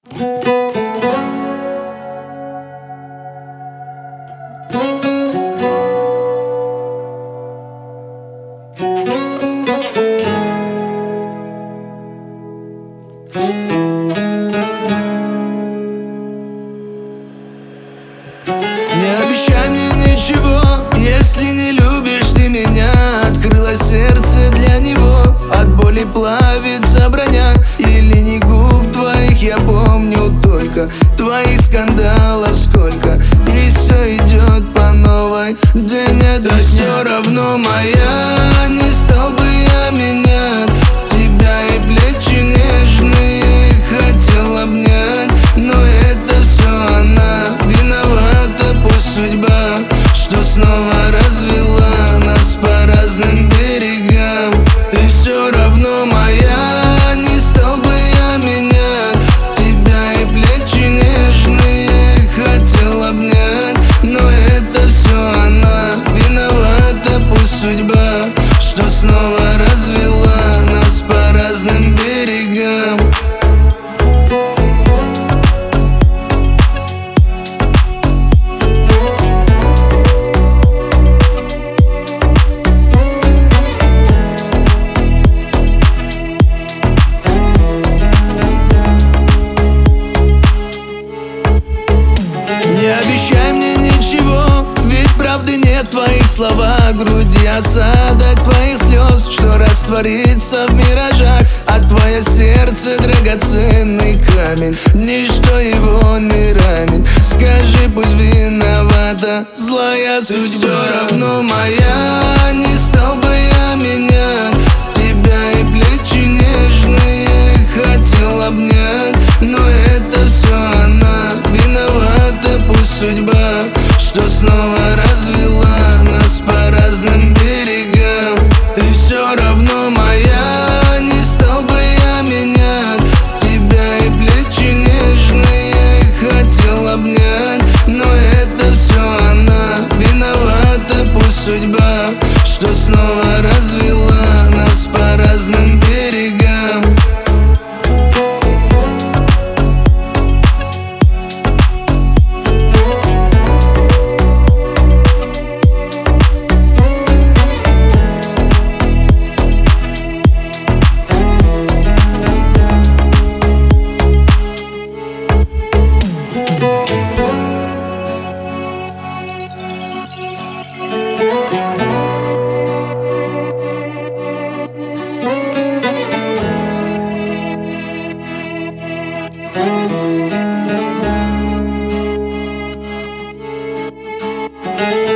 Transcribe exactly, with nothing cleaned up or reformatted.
Не обещай мне ничего, если не любишь ты меня. Открыло сердце для него, от боли плавится броня. Или не губ твоих я помню только, твоих скандалов сколько. И все идет по новой, день это все равно моя. Не стал бы я менять тебя, и плечи нежные хотел обнять. Но это все она виновата, пусть судьба, что снова развела нас по разным берегам. Ты все равно моя, не стал бы я менять тебя, и плечи нежные хотел обнять. Но это все она виновата, пусть судьба, что снова развела нас по разным берегам. Не обещай мне ничего, ведь правды нет в твоих словах. Груди осадок твоих слез, что растворится в миражах. А твое сердце драгоценный камень, ничто его не ранит. Скажи, пусть виновата злая судьба. Все равно моя, не стал бы я менять тебя, и плечи нежные хотел обнять. Но это все она виновата, пусть судьба, что снова развела нас по разным берегам. Ты все равно моя, не стал бы я менять тебя, и плечи нежные хотел обнять. Но это все она виновата, пусть судьба, что снова развела нас по разным берегам. Thank